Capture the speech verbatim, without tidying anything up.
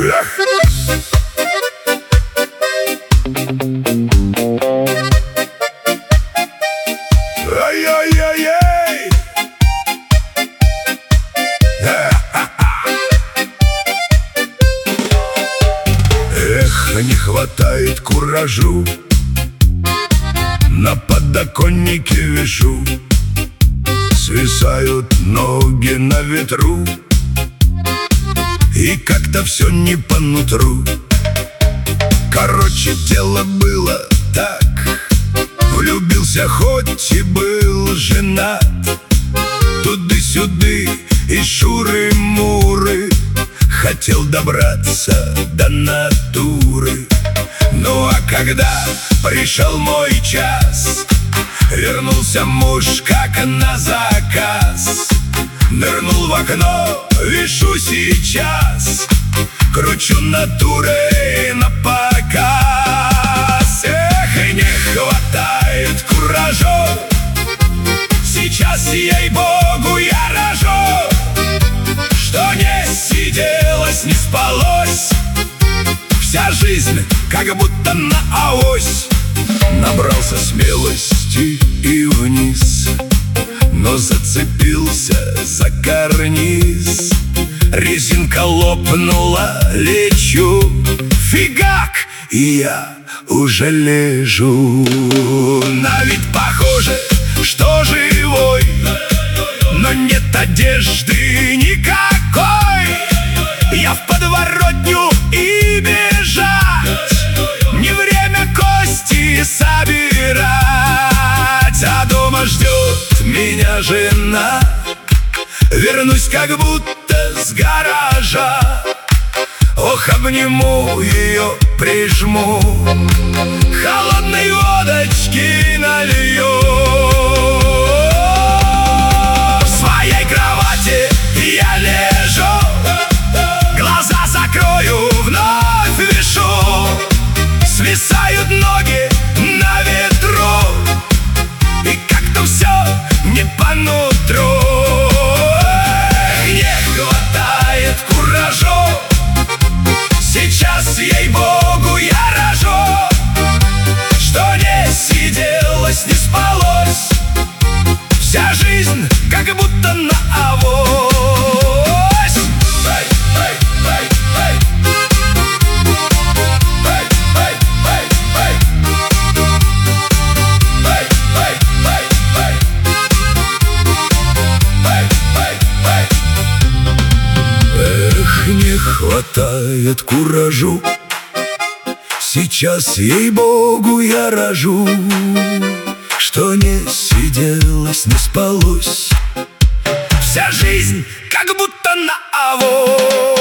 Эх! Ай-яй-яй-яй! Эх, не хватает куражу, на подоконнике вишу, свисают ноги на ветру, и как-то все не по нутру. Короче, дело было так: влюбился, хоть и был женат, туды-сюды и шуры-муры, хотел добраться до натуры. Ну а когда пришел мой час, вернулся муж как на заказ. Нырнул в окно, вишу сейчас, кручу натурой напоказ. Эх, и не хватает куражу, сейчас, ей-богу, я рожу. Что не сиделось, не спалось, вся жизнь как будто на авось. Набрался смелости и вниз, но зацепился за карниз. Резинка лопнула, лечу, фигак, и я уже лежу. На вид похоже, что живой, но нет одежды никакой. Я в подворотню и бежать, не время кости собирать. А дома ждет меня жена, вернусь как будто с гаража. Ох, обниму ее, прижму, холодной водочки налью. В своей кровати я лежу, глаза закрою, вновь вишу, свисают ноги на ветру, и как-то все не по нутру. Не хватает куражу, сейчас, ей-богу, я рожу. Что не сиделось, не спалось, вся жизнь как будто на авось. Эй, эй, эй, эй. Эй, эй, эй, эй. Эй, эй, эй, эй. Эй, эй, эй. Эх, не хватает куражу, сейчас, ей-богу, я рожу. Что не сиделось, не спалось, вся жизнь как будто на авось.